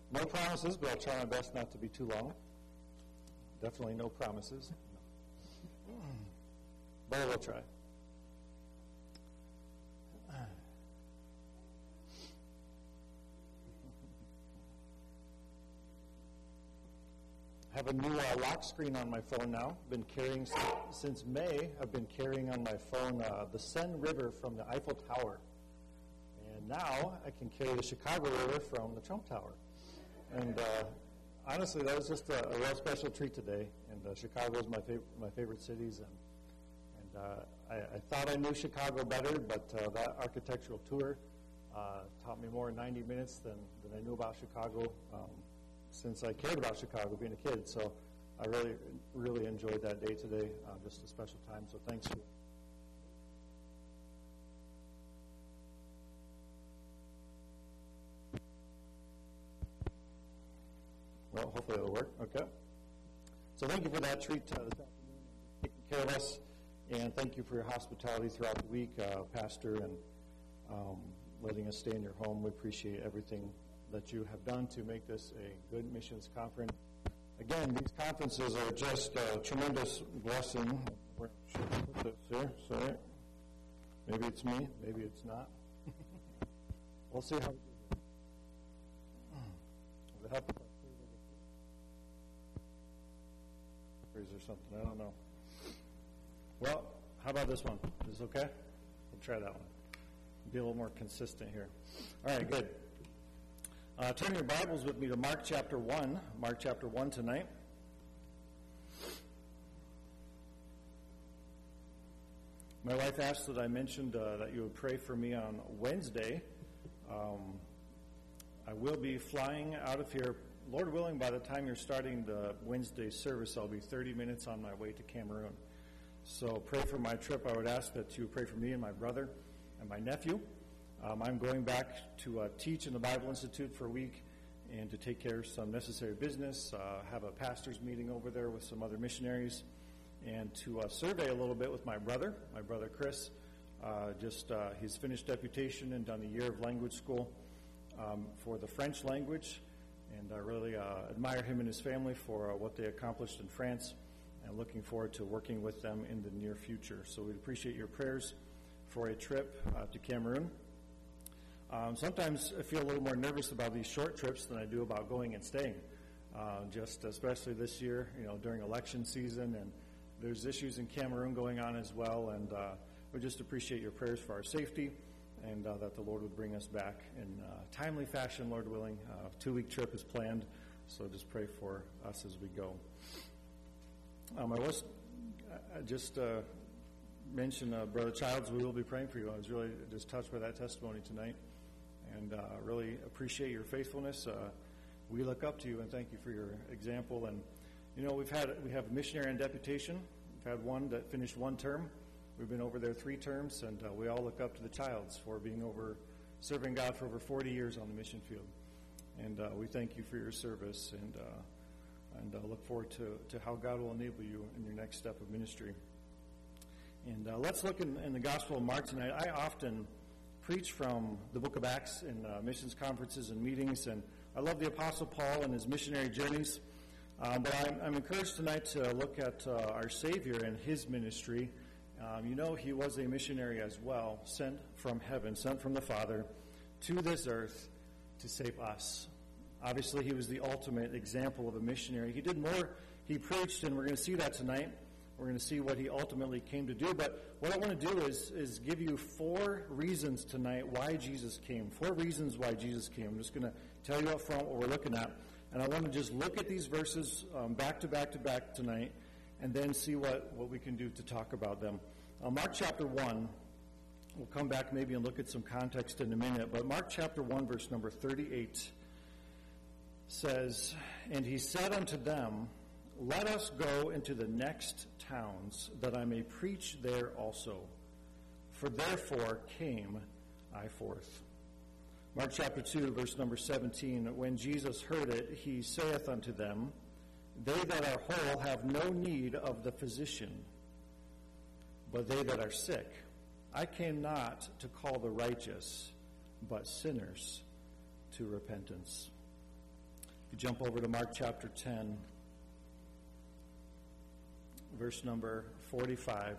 No promises, but I'll try my best not to be too long. Definitely no promises. But I will try. I have a new lock screen on my phone now. Been carrying since May. I've been carrying on my phone the Seine River from the Eiffel Tower. And now I can carry the Chicago River from the Trump Tower. And honestly, that was just a real special treat today. And Chicago is my favorite cities. And I thought I knew Chicago better, but that architectural tour taught me more in 90 minutes than I knew about Chicago since I cared about Chicago being a kid. So I really, really enjoyed that day today. Just a special time. So thanks. Well, hopefully it'll work. Okay. So thank you for that treat this afternoon, taking care of us, and thank you for your hospitality throughout the week, Pastor, and letting us stay in your home. We appreciate everything that you have done to make this a good missions conference. Again, these conferences are just a tremendous blessing. Where should I put this here? Sorry. Maybe it's me. Maybe it's not. We'll see how. Does it help? Or something. I don't know. Well, how about this one? Is this okay? We'll try that one. Be a little more consistent here. All right, good. Turn your Bibles with me to Mark chapter 1. Mark chapter 1 tonight. My wife asked that I mentioned that you would pray for me on Wednesday. I will be flying out of here. Lord willing, by the time you're starting the Wednesday service, I'll be 30 minutes on my way to Cameroon. So pray for my trip. I would ask that you pray for me and my brother and my nephew. I'm going back to teach in the Bible Institute for a week and to take care of some necessary business, have a pastor's meeting over there with some other missionaries, and to survey a little bit with my brother Chris. He's finished deputation and done a year of language school for the French language. And I really admire him and his family for what they accomplished in France, and looking forward to working with them in the near future. So we'd appreciate your prayers for a trip to Cameroon. Sometimes I feel a little more nervous about these short trips than I do about going and staying, just especially this year, during election season, and there's issues in Cameroon going on as well, and we just appreciate your prayers for our safety, and that the Lord would bring us back in timely fashion, Lord willing. A 2-week trip is planned, so just pray for us as we go. I just mentioned Brother Childs. We will be praying for you. I was really just touched by that testimony tonight, and really appreciate your faithfulness. We look up to you and thank you for your example. And we have a missionary in deputation. We've had one that finished 1 term. We've been over there 3 terms, and we all look up to the Childs for being serving God for over 40 years on the mission field. And we thank you for your service, and look forward to how God will enable you in your next step of ministry. And let's look in the Gospel of Mark tonight. I often preach from the book of Acts in missions conferences and meetings, and I love the Apostle Paul and his missionary journeys. But I'm encouraged tonight to look at our Savior and his ministry. He was a missionary as well, sent from heaven, sent from the Father to this earth to save us. Obviously, he was the ultimate example of a missionary. He did more. He preached, and we're going to see that tonight. We're going to see what he ultimately came to do. But what I want to do is give you 4 reasons tonight why Jesus came. 4 reasons why Jesus came. I'm just going to tell you up front what we're looking at. And I want to just look at these verses back to back to back tonight, and then see what we can do to talk about them. Mark chapter 1, we'll come back maybe and look at some context in a minute, but Mark chapter 1, verse number 38 says, "And he said unto them, Let us go into the next towns, that I may preach there also. For therefore came I forth." Mark chapter 2, verse number 17, "When Jesus heard it, he saith unto them, They that are whole have no need of the physician, but they that are sick. I came not to call the righteous, but sinners to repentance." If you jump over to Mark chapter 10, verse number 45.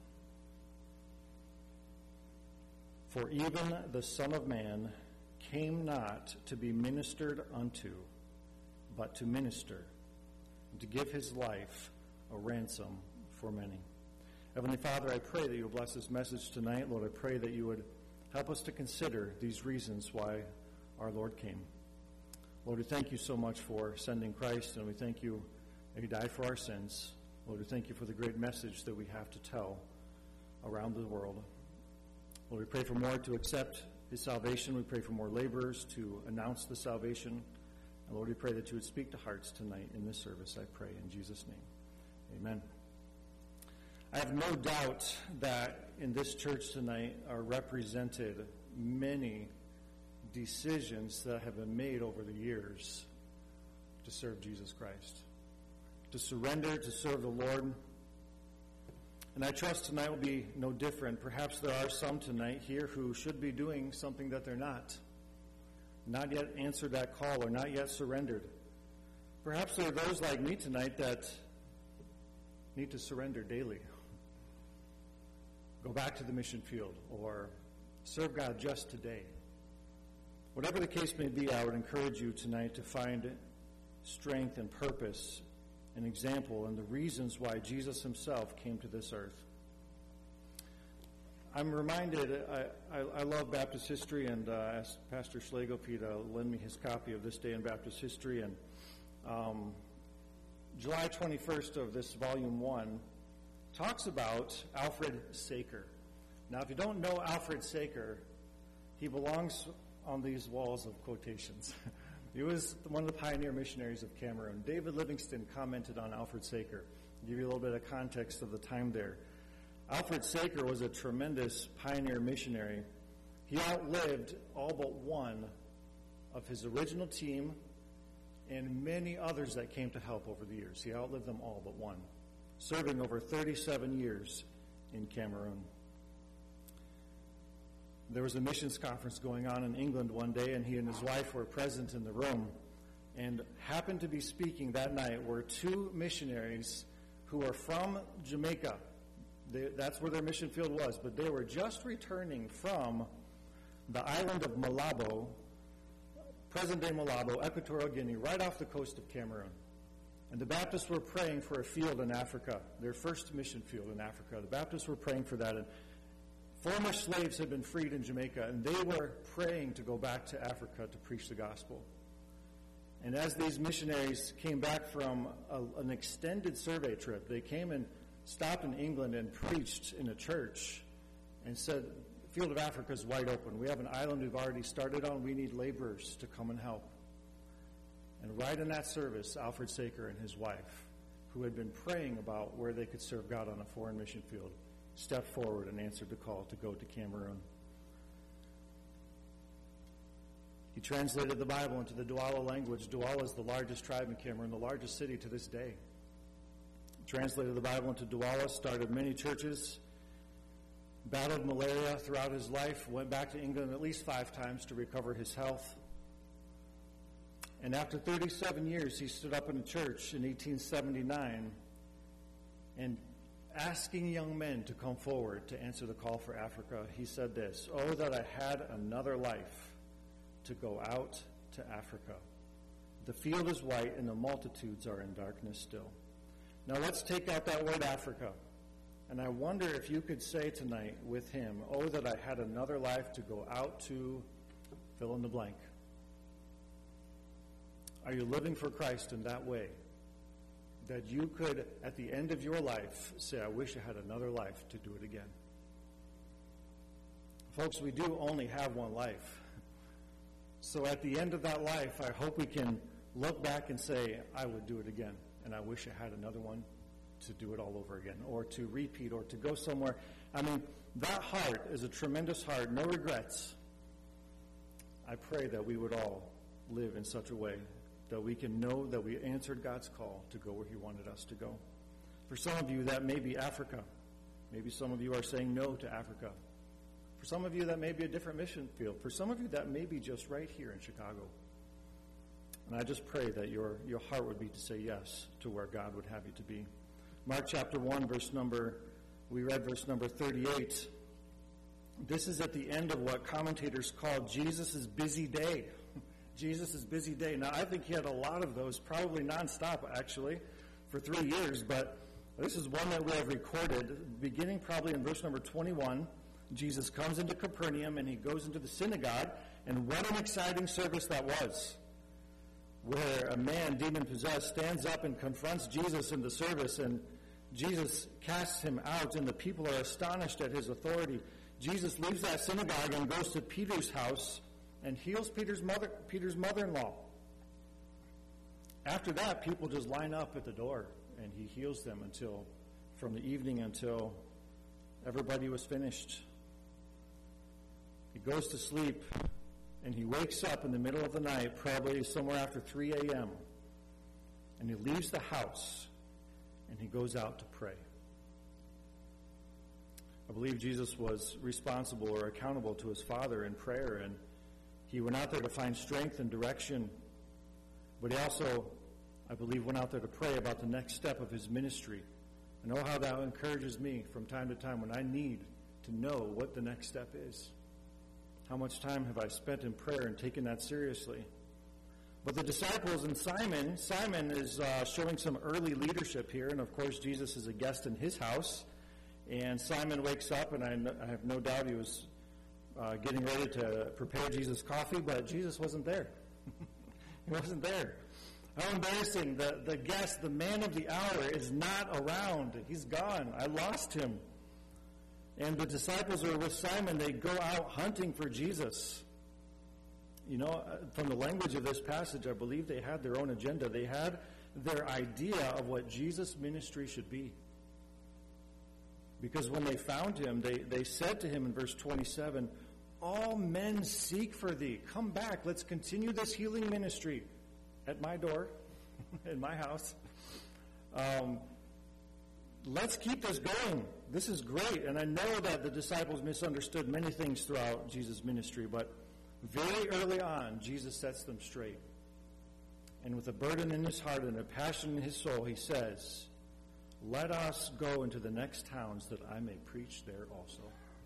For even the Son of Man came not to be ministered unto, but to minister, and to give his life a ransom for many. Heavenly Father, I pray that you will bless this message tonight. Lord, I pray that you would help us to consider these reasons why our Lord came. Lord, we thank you so much for sending Christ, and we thank you that he died for our sins. Lord, we thank you for the great message that we have to tell around the world. Lord, we pray for more to accept his salvation. We pray for more laborers to announce the salvation. And Lord, we pray that you would speak to hearts tonight in this service, I pray, in Jesus' name. Amen. I have no doubt that in this church tonight are represented many decisions that have been made over the years to serve Jesus Christ, to surrender, to serve the Lord. And I trust tonight will be no different. Perhaps there are some tonight here who should be doing something that they're not yet answered that call or not yet surrendered. Perhaps there are those like me tonight that need to surrender daily. Go back to the mission field or serve God just today. Whatever the case may be, I would encourage you tonight to find strength and purpose, an example, and the reasons why Jesus himself came to this earth. I'm reminded, I love Baptist history, and asked Pastor Schlegel to lend me his copy of This Day in Baptist History, and July 21st of this volume 1 talks about Alfred Saker. Now, if you don't know Alfred Saker, he belongs on these walls of quotations. He was one of the pioneer missionaries of Cameroon. David Livingston commented on Alfred Saker. I'll give you a little bit of context of the time there. Alfred Saker was a tremendous pioneer missionary. He outlived all but one of his original team and many others that came to help over the years. He outlived them all but one, serving over 37 years in Cameroon. There was a missions conference going on in England one day, and he and his wife were present in the room. And happened to be speaking that night were two missionaries who are from Jamaica. That's where their mission field was, but they were just returning from the island of Malabo, present-day Malabo, Equatorial Guinea, right off the coast of Cameroon. And the Baptists were praying for a field in Africa, their first mission field in Africa. The Baptists were praying for that. And former slaves had been freed in Jamaica, and they were praying to go back to Africa to preach the gospel. And as these missionaries came back from an extended survey trip, they came and stopped in England and preached in a church and said, the field of Africa is wide open. We have an island we've already started on. We need laborers to come and help. And right in that service, Alfred Saker and his wife, who had been praying about where they could serve God on a foreign mission field, stepped forward and answered the call to go to Cameroon. He translated the Bible into the Douala language. Douala is the largest tribe in Cameroon, the largest city to this day. He translated the Bible into Douala, started many churches, battled malaria throughout his life, went back to England at least 5 times to recover his health. And after 37 years, he stood up in a church in 1879 and asking young men to come forward to answer the call for Africa, he said this, "Oh, that I had another life to go out to Africa. The field is white and the multitudes are in darkness still." Now let's take out that word Africa. And I wonder if you could say tonight with him, "Oh, that I had another life to go out to fill in the blank." Are you living for Christ in that way? That you could, at the end of your life, say, "I wish I had another life to do it again." Folks, we do only have one life. So at the end of that life, I hope we can look back and say, "I would do it again, and I wish I had another one to do it all over again," or to repeat, or to go somewhere. I mean, that heart is a tremendous heart, no regrets. I pray that we would all live in such a way that we can know that we answered God's call to go where he wanted us to go. For some of you, that may be Africa. Maybe some of you are saying no to Africa. For some of you, that may be a different mission field. For some of you, that may be just right here in Chicago. And I just pray that your heart would be to say yes to where God would have you to be. Mark chapter 1, we read verse number 38. This is at the end of what commentators call Jesus' busy day. Jesus' busy day. Now, I think he had a lot of those, probably nonstop, actually, for 3 years. But this is one that we have recorded, beginning probably in verse number 21. Jesus comes into Capernaum, and he goes into the synagogue. And what an exciting service that was, where a man, demon-possessed, stands up and confronts Jesus in the service, and Jesus casts him out, and the people are astonished at his authority. Jesus leaves that synagogue and goes to Peter's house and heals Peter's mother-in-law. After that, people just line up at the door, and he heals them from the evening until everybody was finished. He goes to sleep, and he wakes up in the middle of the night, probably somewhere after 3 a.m., and he leaves the house, and he goes out to pray. I believe Jesus was responsible or accountable to his Father in prayer, and he went out there to find strength and direction, but he also, I believe, went out there to pray about the next step of his ministry. I know how that encourages me from time to time when I need to know what the next step is. How much time have I spent in prayer and taken that seriously? But the disciples and Simon is showing some early leadership here, and of course Jesus is a guest in his house. And Simon wakes up, and I have no doubt he was getting ready to prepare Jesus coffee, but Jesus wasn't there. He wasn't there. How embarrassing. The guest, the man of the hour, is not around. He's gone. I lost him. And the disciples are with Simon. They go out hunting for Jesus. You know, from the language of this passage, I believe they had their own agenda. They had their idea of what Jesus' ministry should be. Because when they found him, they said to him in verse 27, "All men seek for thee. Come back. Let's continue this healing ministry at my door, in my house. Let's keep this going. This is great." And I know that the disciples misunderstood many things throughout Jesus' ministry, but very early on, Jesus sets them straight. And with a burden in his heart and a passion in his soul, he says, "Let us go into the next towns that I may preach there also."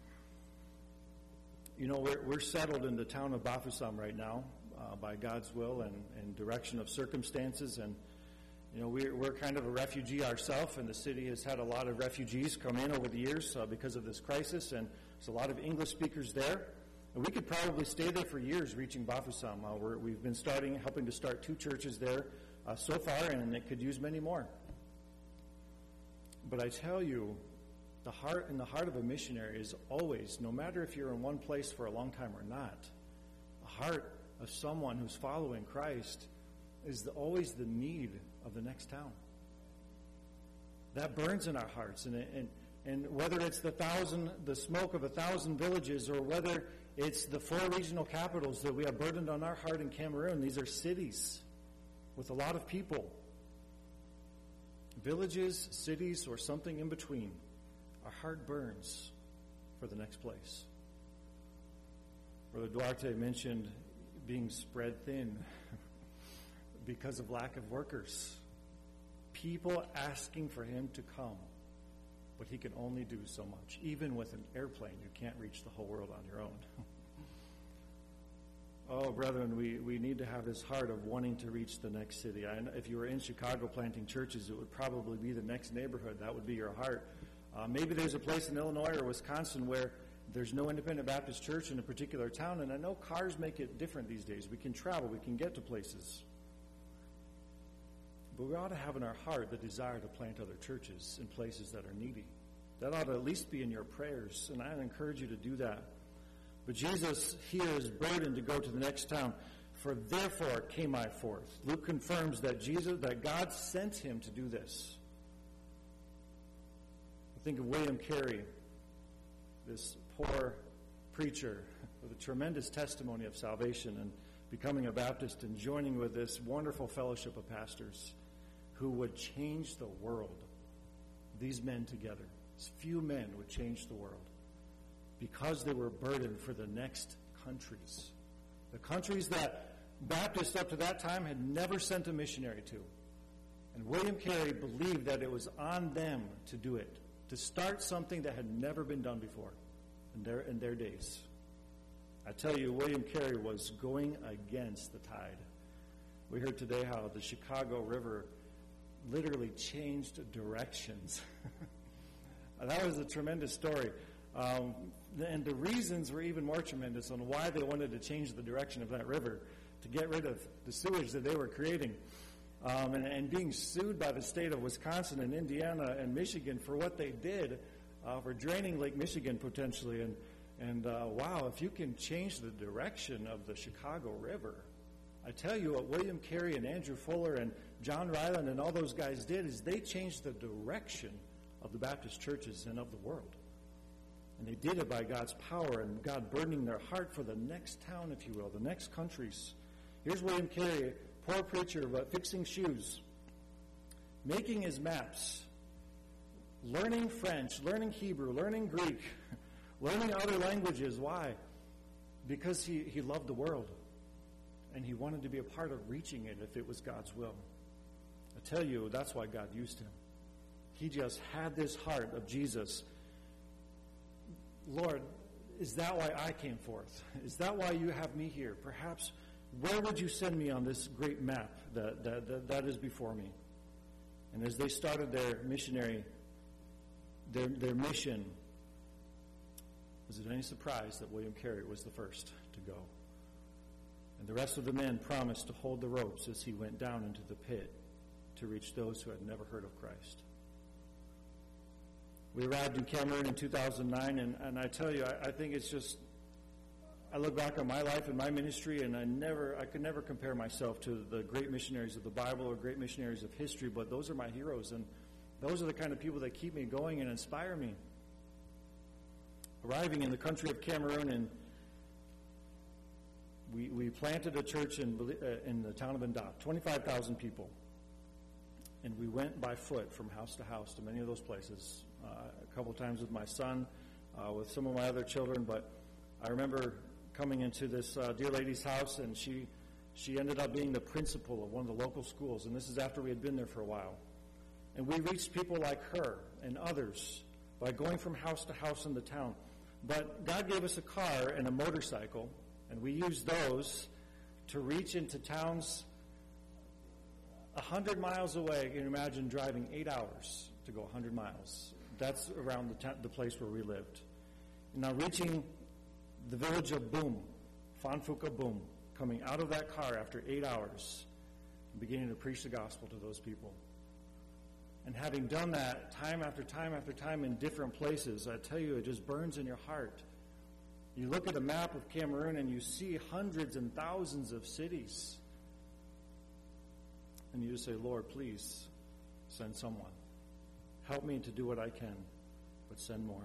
You know, we're settled in the town of Bafoussam right now by God's will and direction of circumstances. And, you know, we're kind of a refugee ourselves, and the city has had a lot of refugees come in over the years because of this crisis. And there's a lot of English speakers there. And we could probably stay there for years reaching Bafoussam. We've been helping to start 2 churches there so far, and it could use many more. But I tell you, the heart of a missionary is always, no matter if you're in one place for a long time or not, the heart of someone who's following Christ is always the need of the next town. That burns in our hearts, and whether it's the smoke of 1,000 villages, or whether it's the 4 regional capitals that we have burdened on our heart in Cameroon, these are cities with a lot of people. Villages, cities, or something in between, our heart burns for the next place. Brother Duarte mentioned being spread thin because of lack of workers. People asking for him to come, but he can only do so much. Even with an airplane, you can't reach the whole world on your own. Oh, brethren, we need to have this heart of wanting to reach the next city. If you were in Chicago planting churches, it would probably be the next neighborhood. That would be your heart. Maybe there's a place in Illinois or Wisconsin where there's no independent Baptist church in a particular town, and I know cars make it different these days. We can travel. We can get to places. But we ought to have in our heart the desire to plant other churches in places that are needy. That ought to at least be in your prayers, and I encourage you to do that. But Jesus here is burdened to go to the next town. "For therefore came I forth." Luke confirms that God sent him to do this. I think of William Carey, this poor preacher with a tremendous testimony of salvation and becoming a Baptist and joining with this wonderful fellowship of pastors who would change the world. These men together, these few men, would change the world because they were burdened for the next countries. The countries that Baptists up to that time had never sent a missionary to. And William Carey believed that it was on them to do it, to start something that had never been done before in their days. I tell you, William Carey was going against the tide. We heard today how the Chicago River literally changed directions. That was a tremendous story. And the reasons were even more tremendous on why they wanted to change the direction of that river, to get rid of the sewage that they were creating, and being sued by the state of Wisconsin and Indiana and Michigan for what they did, for draining Lake Michigan potentially. And wow, if you can change the direction of the Chicago River. I tell you what William Carey and Andrew Fuller and John Ryland and all those guys did is they changed the direction of the Baptist churches and of the world. And they did it by God's power and God burdening their heart for the next town, if you will, the next countries. Here's William Carey, poor preacher, but fixing shoes, making his maps, learning French, learning Hebrew, learning Greek, learning other languages. Why? Because he loved the world. And he wanted to be a part of reaching it if it was God's will. I tell you, that's why God used him. He just had this heart of Jesus. Lord, is that why I came forth? Is that why you have me here? Perhaps, where would you send me on this great map that is before me? And as they started their missionary, their mission, was it any surprise that William Carey was the first to go? And the rest of the men promised to hold the ropes as he went down into the pit to reach those who had never heard of Christ. We arrived in Cameroon in 2009, and I tell you, I think it's just, I look back on my life and my ministry, and I could never compare myself to the great missionaries of the Bible or great missionaries of history, but those are my heroes, and those are the kind of people that keep me going and inspire me. Arriving in the country of Cameroon, and we planted a church in the town of Ndop, 25,000 people. And we went by foot from house to house to many of those places, a couple times with my son, with some of my other children. But I remember coming into this dear lady's house, and she ended up being the principal of one of the local schools. And this is after we had been there for a while. And we reached people like her and others by going from house to house in the town. But God gave us a car and a motorcycle, and we used those to reach into towns 100 miles away. You can imagine driving 8 hours to go 100 miles. That's around the place where we lived. And now reaching the village of Boom, Fanfuka Boom, coming out of that car after 8 hours, and beginning to preach the gospel to those people. And having done that time after time after time in different places, I tell you, it just burns in your heart. You look at a map of Cameroon and you see hundreds and thousands of cities. And you just say, Lord, please send someone. Help me to do what I can, but send more.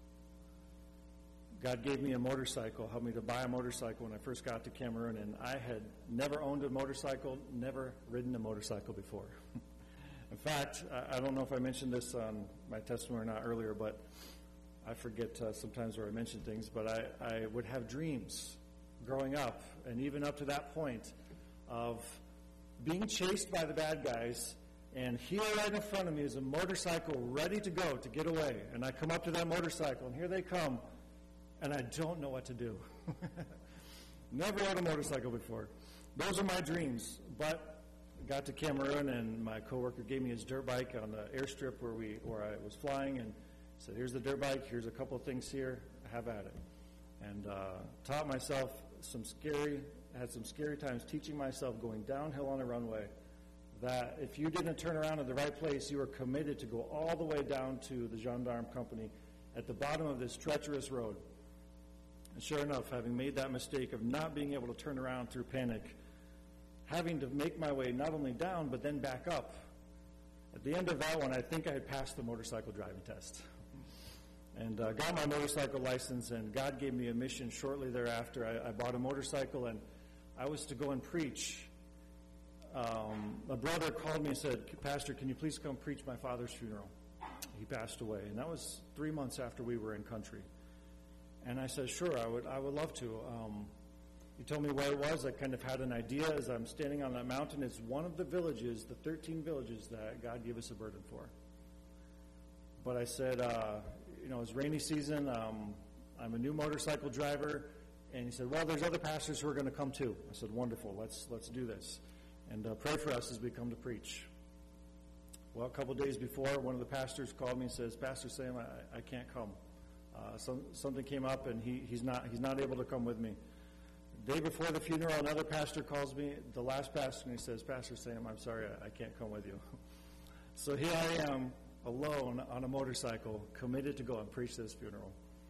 God gave me a motorcycle, helped me to buy a motorcycle when I first got to Cameroon, and I had never owned a motorcycle, never ridden a motorcycle before. In fact, I don't know if I mentioned this on my testimony or not earlier, but I forget sometimes where I mention things, but I would have dreams growing up, and even up to that point, of being chased by the bad guys, and here right in front of me is a motorcycle ready to go to get away. And I come up to that motorcycle, and here they come, and I don't know what to do. Never rode a motorcycle before. Those are my dreams. But I got to Cameroon, and my coworker gave me his dirt bike on the airstrip where I was flying, and said, here's the dirt bike, here's a couple of things here, have at it. And taught myself had some scary times teaching myself going downhill on a runway, that if you didn't turn around at the right place, you were committed to go all the way down to the gendarme company at the bottom of this treacherous road. And sure enough, having made that mistake of not being able to turn around through panic, having to make my way not only down, but then back up. At the end of that one, I think I had passed the motorcycle driving test. And got my motorcycle license, and God gave me a mission shortly thereafter. I bought a motorcycle, and I was to go and preach. A brother called me and said, Pastor, can you please come preach my father's funeral? He passed away, and that was 3 months after we were in country. And I said, sure, I would love to. He told me where it was. I kind of had an idea as I'm standing on that mountain. It's one of the villages, the 13 villages that God gave us a burden for. But I said, it's rainy season. I'm a new motorcycle driver. And he said, well, there's other pastors who are going to come too. I said, wonderful. Let's do this. And pray for us as we come to preach. Well, a couple days before, one of the pastors called me and says, Pastor Sam, I can't come. Something came up, and he's not able to come with me. The day before the funeral, another pastor calls me, the last pastor, and he says, Pastor Sam, I'm sorry, I can't come with you. So here I am, alone on a motorcycle, committed to go and preach this funeral.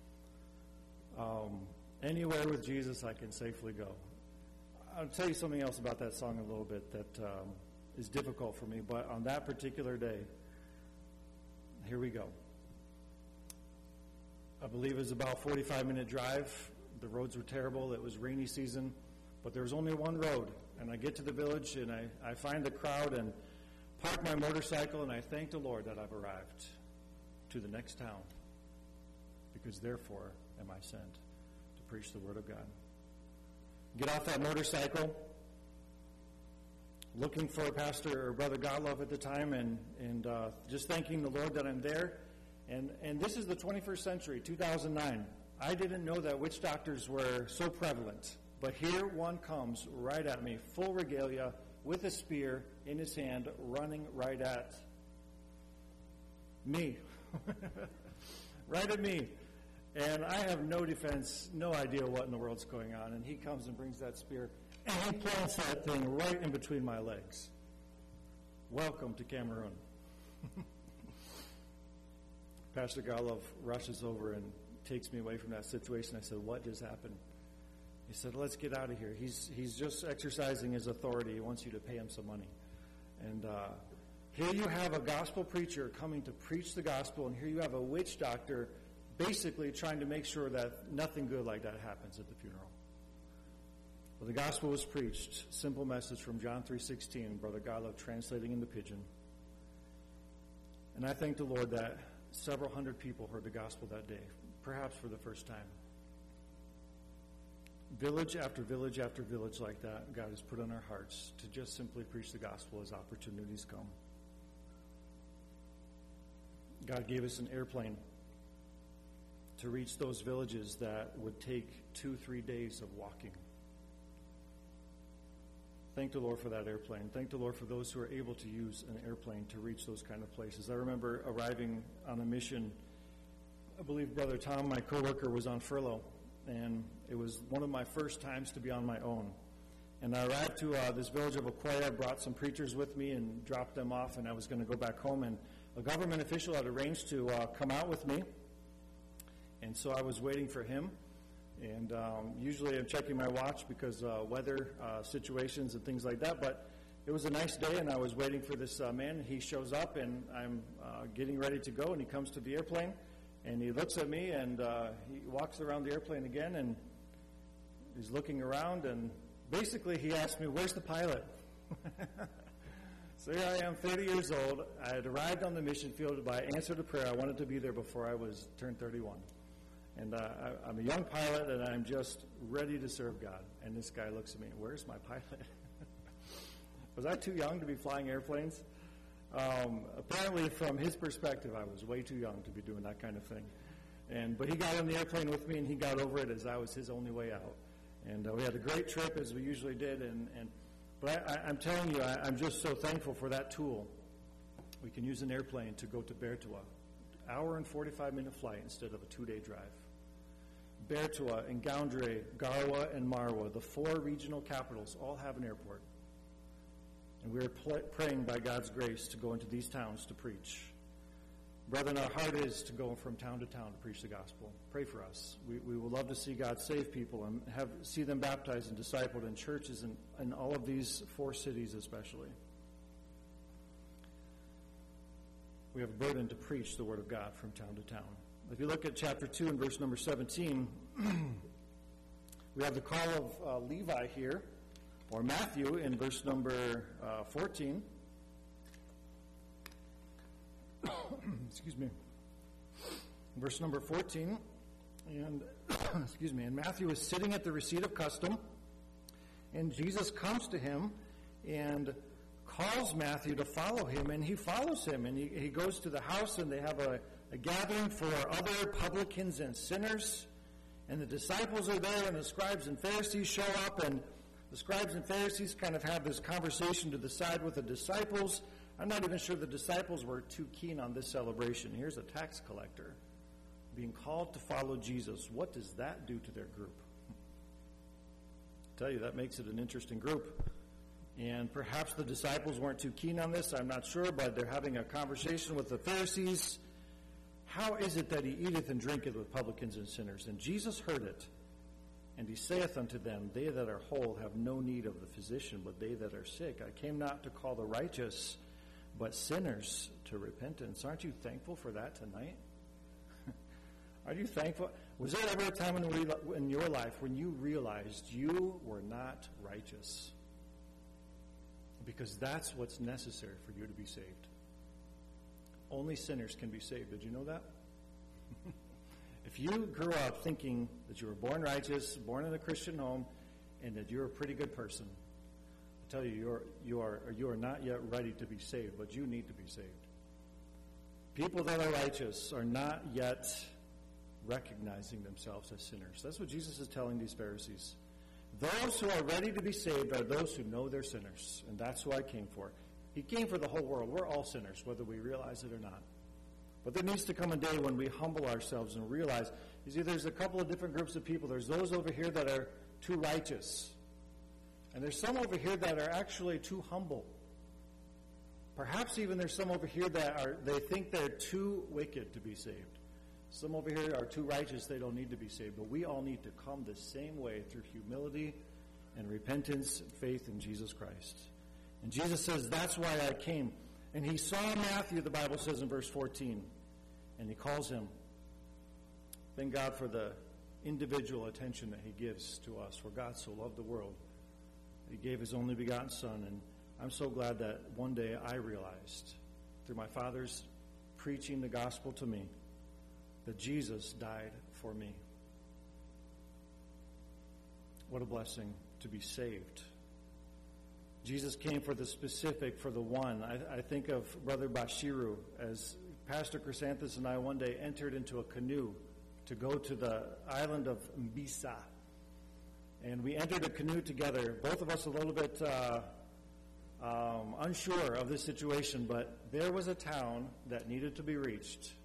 Anywhere with Jesus, I can safely go. I'll tell you something else about that song a little bit that is difficult for me, but on that particular day, here we go. I believe it was about a 45-minute drive. The roads were terrible. It was rainy season, but there was only one road. And I get to the village, and I find the crowd and park my motorcycle, and I thank the Lord that I've arrived to the next town, because therefore am I sent to preach the Word of God. Get off that motorcycle, looking for Pastor or Brother Gottlof at the time, and just thanking the Lord that I'm there. And this is the 21st century, 2009. I didn't know that witch doctors were so prevalent. But here one comes right at me, full regalia, with a spear in his hand, running right at me. Right at me. And I have no defense, no idea what in the world's going on. And he comes and brings that spear, and he plants that thing right in between my legs. Welcome to Cameroon. Pastor Gottlof rushes over and takes me away from that situation. I said, what just happened? He said, let's get out of here. He's just exercising his authority. He wants you to pay him some money. And here you have a gospel preacher coming to preach the gospel, and here you have a witch doctor basically trying to make sure that nothing good like that happens at the funeral. Well, the gospel was preached. Simple message from John 3:16, Brother Gottlof translating into Pidgin. And I thank the Lord that several hundred people heard the gospel that day, perhaps for the first time. Village after village after village like that, God has put on our hearts to just simply preach the gospel as opportunities come. God gave us an airplane to reach those villages that would take 2-3 days of walking. Thank the Lord for that airplane. Thank the Lord for those who are able to use an airplane to reach those kind of places. I remember arriving on a mission. I believe Brother Tom, my coworker, was on furlough, and it was one of my first times to be on my own. And I arrived to this village of Okoye. I brought some preachers with me and dropped them off, and I was going to go back home. And a government official had arranged to come out with me, and so I was waiting for him. And usually I'm checking my watch because weather situations and things like that. But it was a nice day, and I was waiting for this man. He shows up, and I'm getting ready to go, and he comes to the airplane, and he looks at me, and he walks around the airplane again, and he's looking around, and basically he asked me, where's the pilot? So here I am, 30 years old. I had arrived on the mission field by answer to prayer. I wanted to be there before I turned 31. And I'm a young pilot, and I'm just ready to serve God. And this guy looks at me, where's my pilot? Was I too young to be flying airplanes? Apparently, from his perspective, I was way too young to be doing that kind of thing. But he got on the airplane with me, and he got over it as I was his only way out. And we had a great trip, as we usually did. But I'm telling you, I'm just so thankful for that tool. We can use an airplane to go to Bertoua. Hour and 45-minute flight instead of a 2-day drive. Bertoua and Gaoundré, Garwa and Marwa, the 4 regional capitals, all have an airport. And we are praying by God's grace to go into these towns to preach. Brethren, our heart is to go from town to town to preach the gospel. Pray for us. We would love to see God save people and see them baptized and discipled in churches in all of these 4 cities especially. We have a burden to preach the word of God from town to town. If you look at chapter 2 and verse number 17, we have the call of Levi here, or Matthew in verse number 14. Excuse me. Verse number 14. And, excuse me, and Matthew is sitting at the receipt of custom. And Jesus comes to him and calls Matthew to follow him, and he follows him. And he goes to the house, and they have a gathering for other publicans and sinners. And the disciples are there, and the scribes and Pharisees show up, and the scribes and Pharisees kind of have this conversation to the side with the disciples. I'm not even sure the disciples were too keen on this celebration. Here's a tax collector being called to follow Jesus. What does that do to their group? I tell you, that makes it an interesting group. And perhaps the disciples weren't too keen on this, I'm not sure, but they're having a conversation with the Pharisees. How is it that he eateth and drinketh with publicans and sinners? And Jesus heard it, and he saith unto them, They that are whole have no need of the physician, but they that are sick. I came not to call the righteous, but sinners to repentance. Aren't you thankful for that tonight? Are you thankful? Was there ever a time in your life when you realized you were not righteous? Because that's what's necessary for you to be saved. Only sinners can be saved. Did you know that? If you grew up thinking that you were born righteous, born in a Christian home, and that you're a pretty good person, I tell you, you are not yet ready to be saved, but you need to be saved. People that are righteous are not yet recognizing themselves as sinners. That's what Jesus is telling these Pharisees. Those who are ready to be saved are those who know they're sinners, and that's who I came for. He came for the whole world. We're all sinners, whether we realize it or not. But there needs to come a day when we humble ourselves and realize, you see, there's a couple of different groups of people. There's those over here that are too righteous. And there's some over here that are actually too humble. Perhaps even there's some over here that they think they're too wicked to be saved. Some over here are too righteous, they don't need to be saved. But we all need to come the same way through humility and repentance and faith in Jesus Christ. And Jesus says, that's why I came. And he saw Matthew, the Bible says in verse 14, and he calls him. Thank God for the individual attention that he gives to us. For God so loved the world, he gave his only begotten Son. And I'm so glad that one day I realized, through my Father's preaching the gospel to me, that Jesus died for me. What a blessing to be saved. Jesus came for the specific, for the one. I think of Brother Bashiru as Pastor Chrysanthus and I one day entered into a canoe to go to the island of Mbisa. And we entered a canoe together, both of us a little bit unsure of this situation, but there was a town that needed to be reached.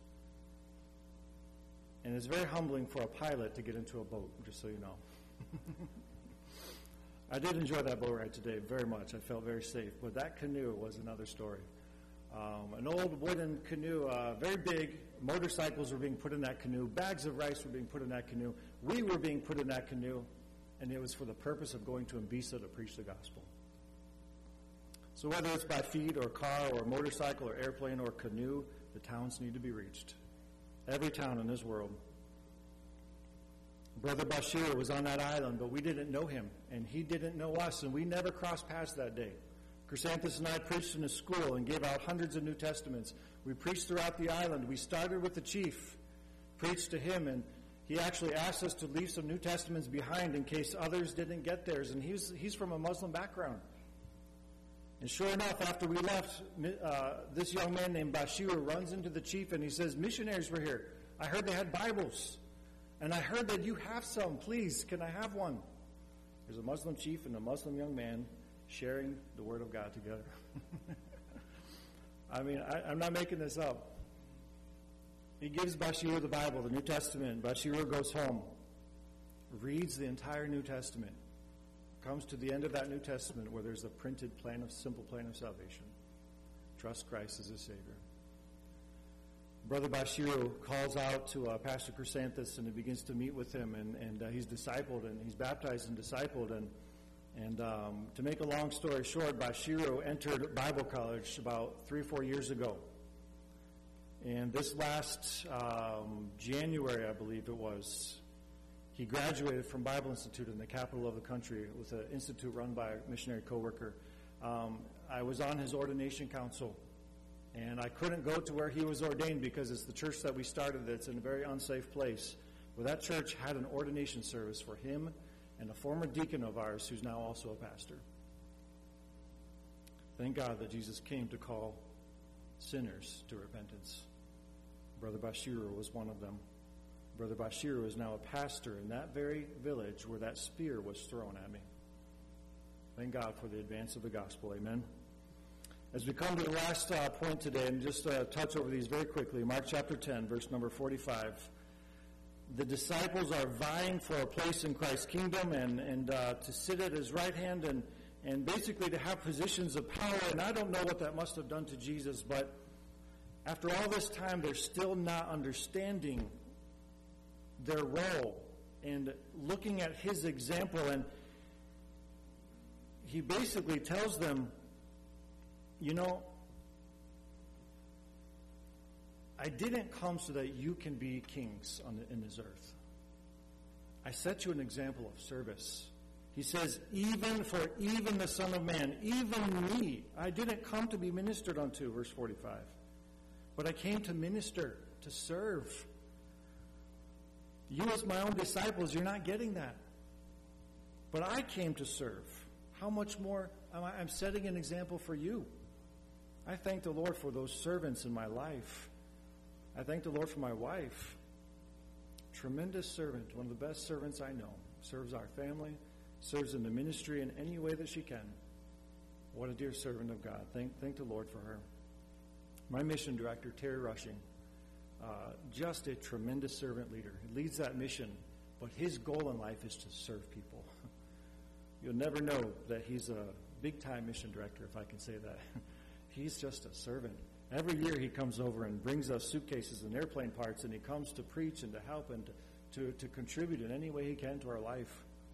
And it's very humbling for a pilot to get into a boat, just so you know. I did enjoy that boat ride today very much. I felt very safe. But that canoe was another story. An old wooden canoe, very big. Motorcycles were being put in that canoe. Bags of rice were being put in that canoe. We were being put in that canoe. And it was for the purpose of going to Mbisa to preach the gospel. So whether it's by feet or car or motorcycle or airplane or canoe, the towns need to be reached. Every town in this world. Brother Bashir was on that island, but we didn't know him, and he didn't know us, and we never crossed paths that day. Chrysanthus and I preached in a school and gave out hundreds of New Testaments. We preached throughout the island. We started with the chief, preached to him, and he actually asked us to leave some New Testaments behind in case others didn't get theirs, and he's from a Muslim background. And sure enough, after we left, this young man named Bashir runs into the chief, and he says, missionaries were here. I heard they had Bibles. And I heard that you have some. Please, can I have one? There's a Muslim chief and a Muslim young man sharing the Word of God together. I mean, I'm not making this up. He gives Bashir the Bible, the New Testament. Bashir goes home, reads the entire New Testament, comes to the end of that New Testament where there's a printed simple plan of salvation. Trust Christ as his Savior. Brother Bashiru calls out to Pastor Chrysanthus, and he begins to meet with him, and he's discipled, and he's baptized and discipled. And to make a long story short, Bashiru entered Bible college about 3 or 4 years ago. And this last January, I believe it was, he graduated from Bible Institute in the capital of the country with an institute run by a missionary coworker. I was on his ordination council. And I couldn't go to where he was ordained because it's the church that we started that's in a very unsafe place. Well, that church had an ordination service for him and a former deacon of ours who's now also a pastor. Thank God that Jesus came to call sinners to repentance. Brother Bashiru was one of them. Brother Bashiru is now a pastor in that very village where that spear was thrown at me. Thank God for the advance of the gospel. Amen. As we come to the last point today, and just touch over these very quickly, Mark chapter 10, verse number 45. The disciples are vying for a place in Christ's kingdom and to sit at his right hand and basically to have positions of power. And I don't know what that must have done to Jesus, but after all this time, they're still not understanding their role and looking at his example. And he basically tells them, you know, I didn't come so that you can be kings in this earth. I set you an example of service. He says, even the Son of Man, even me, I didn't come to be ministered unto, verse 45. But I came to minister, to serve. You as my own disciples, you're not getting that. But I came to serve. How much more I'm setting an example for you. I thank the Lord for those servants in my life. I thank the Lord for my wife. Tremendous servant, one of the best servants I know. Serves our family, serves in the ministry in any way that she can. What a dear servant of God. Thank the Lord for her. My mission director, Terry Rushing, just a tremendous servant leader. He leads that mission, but his goal in life is to serve people. You'll never know that he's a big-time mission director, if I can say that. He's just a servant. Every year he comes over and brings us suitcases and airplane parts, and he comes to preach and to help and to contribute in any way he can to our life.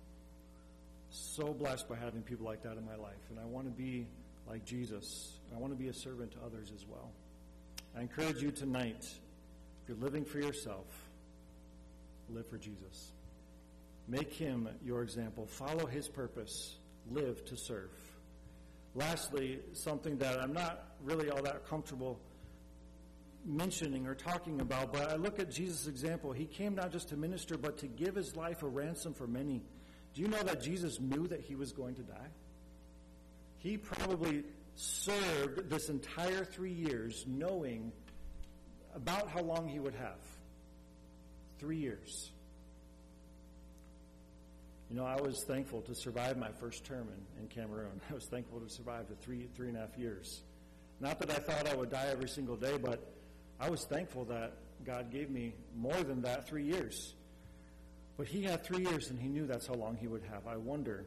So blessed by having people like that in my life. And I want to be like Jesus. I want to be a servant to others as well. I encourage you tonight, if you're living for yourself, live for Jesus. Make him your example. Follow his purpose. Live to serve. Lastly, something that I'm not really all that comfortable mentioning or talking about, but I look at Jesus' example. He came not just to minister, but to give his life a ransom for many. Do you know that Jesus knew that he was going to die? He probably served this entire 3 years knowing about how long he would have. 3 years. You know, I was thankful to survive my first term in Cameroon. I was thankful to survive the three and a half years. Not that I thought I would die every single day, but I was thankful that God gave me more than that 3 years. But he had 3 years, and he knew that's how long he would have. I wonder,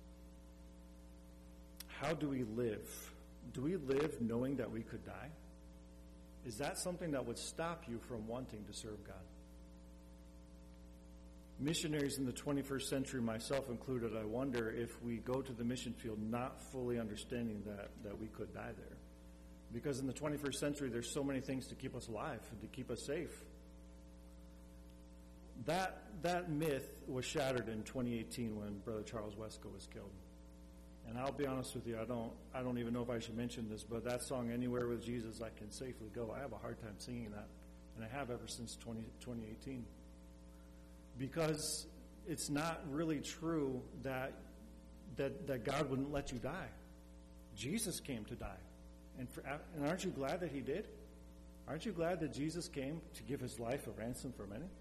how do we live? Do we live knowing that we could die? Is that something that would stop you from wanting to serve God? Missionaries in the 21st century, myself included, I wonder if we go to the mission field not fully understanding that we could die there. Because in the 21st century, there's so many things to keep us alive and to keep us safe. That myth was shattered in 2018 when Brother Charles Wesco was killed. And I'll be honest with you, I don't even know if I should mention this, but that song, Anywhere with Jesus, I Can Safely Go, I have a hard time singing that. And I have ever since 2018. Because it's not really true that God wouldn't let you die. Jesus came to die. And aren't you glad that he did? Aren't you glad that Jesus came to give his life a ransom for many?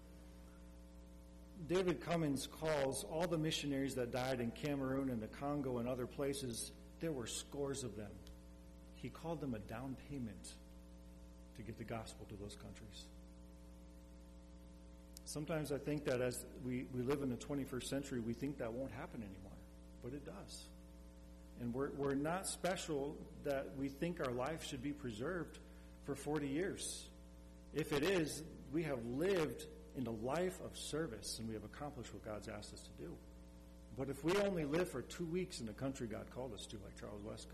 David Cummings calls all the missionaries that died in Cameroon and the Congo and other places, there were scores of them. He called them a down payment to get the gospel to those countries. Sometimes I think that as we live in the 21st century, we think that won't happen anymore. But it does. And we're not special that we think our life should be preserved for 40 years. If it is, we have lived in a life of service, and we have accomplished what God's asked us to do. But if we only live for 2 weeks in the country God called us to, like Charles Wesco,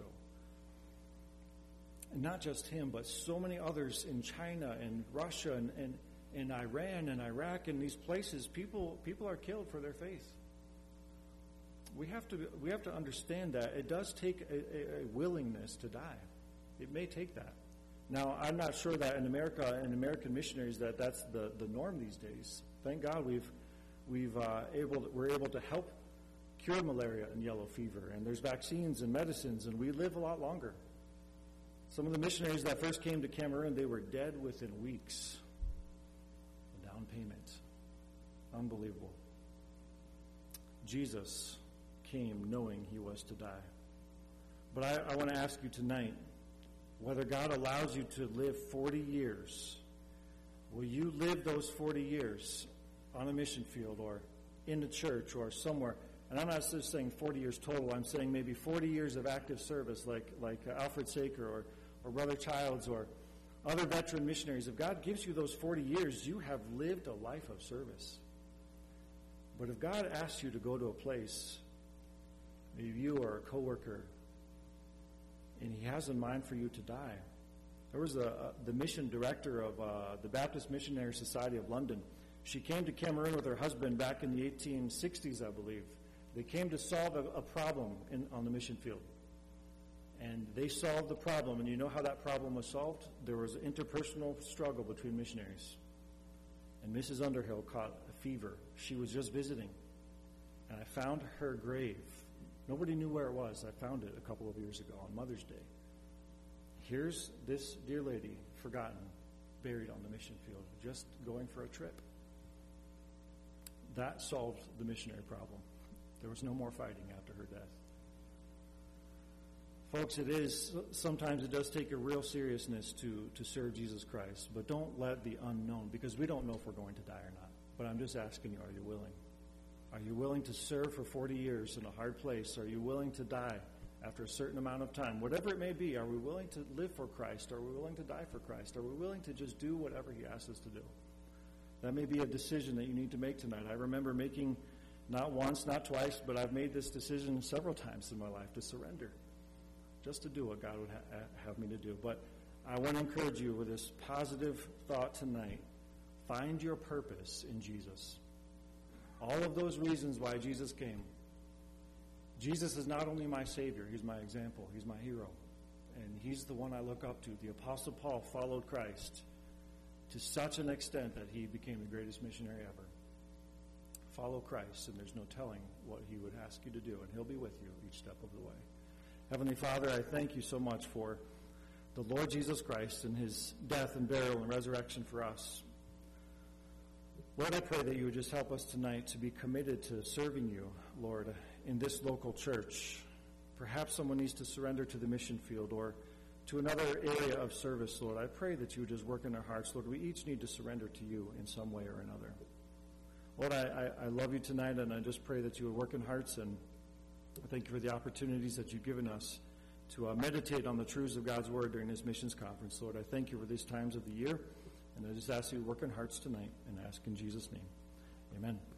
and not just him, but so many others in China and Russia and Iran and Iraq and these places, people are killed for their faith. We have to understand that it does take a willingness to die. It may take that. Now, I'm not sure that in America and American missionaries that's the norm these days. Thank God we're able to help cure malaria and yellow fever, and there's vaccines and medicines, and we live a lot longer. Some of the missionaries that first came to Cameroon, they were dead within weeks. A down payment. Unbelievable. Jesus came knowing he was to die. But I want to ask you tonight, whether God allows you to live 40 years, will you live those 40 years on a mission field or in the church or somewhere? And I'm not just saying 40 years total. I'm saying maybe 40 years of active service like Alfred Saker or Brother Childs or other veteran missionaries. If God gives you those 40 years, you have lived a life of service. But if God asks you to go to a place, maybe you or a coworker, and he has in mind for you to die. There was the mission director of the Baptist Missionary Society of London. She came to Cameroon with her husband back in the 1860s, I believe. They came to solve a problem on the mission field. And they solved the problem. And you know how that problem was solved? There was an interpersonal struggle between missionaries. And Mrs. Underhill caught a fever. She was just visiting. And I found her grave. Nobody knew where it was. I found it a couple of years ago on Mother's Day. Here's this dear lady, forgotten, buried on the mission field, just going for a trip. That solved the missionary problem. There was no more fighting after her death. Folks, sometimes it does take a real seriousness to serve Jesus Christ, but don't let the unknown, because we don't know if we're going to die or not. But I'm just asking you, are you willing? Are you willing to serve for 40 years in a hard place? Are you willing to die after a certain amount of time? Whatever it may be, are we willing to live for Christ? Are we willing to die for Christ? Are we willing to just do whatever he asks us to do? That may be a decision that you need to make tonight. I remember making, not once, not twice, but I've made this decision several times in my life to surrender, just to do what God would have me to do. But I want to encourage you with this positive thought tonight. Find your purpose in Jesus. All of those reasons why Jesus came. Jesus is not only my Savior, he's my example, he's my hero. And he's the one I look up to. The Apostle Paul followed Christ to such an extent that he became the greatest missionary ever. Follow Christ, and there's no telling what he would ask you to do, and he'll be with you each step of the way. Heavenly Father, I thank you so much for the Lord Jesus Christ and his death and burial and resurrection for us. Lord, I pray that you would just help us tonight to be committed to serving you, Lord, in this local church. Perhaps someone needs to surrender to the mission field or to another area of service, Lord. I pray that you would just work in our hearts, Lord. We each need to surrender to you in some way or another. Lord, I love you tonight, and I just pray that you would work in hearts, and I thank you for the opportunities that you've given us to meditate on the truths of God's Word during this missions conference. Lord, I thank you for these times of the year, and I just ask you to work in hearts tonight and ask in Jesus' name. Amen.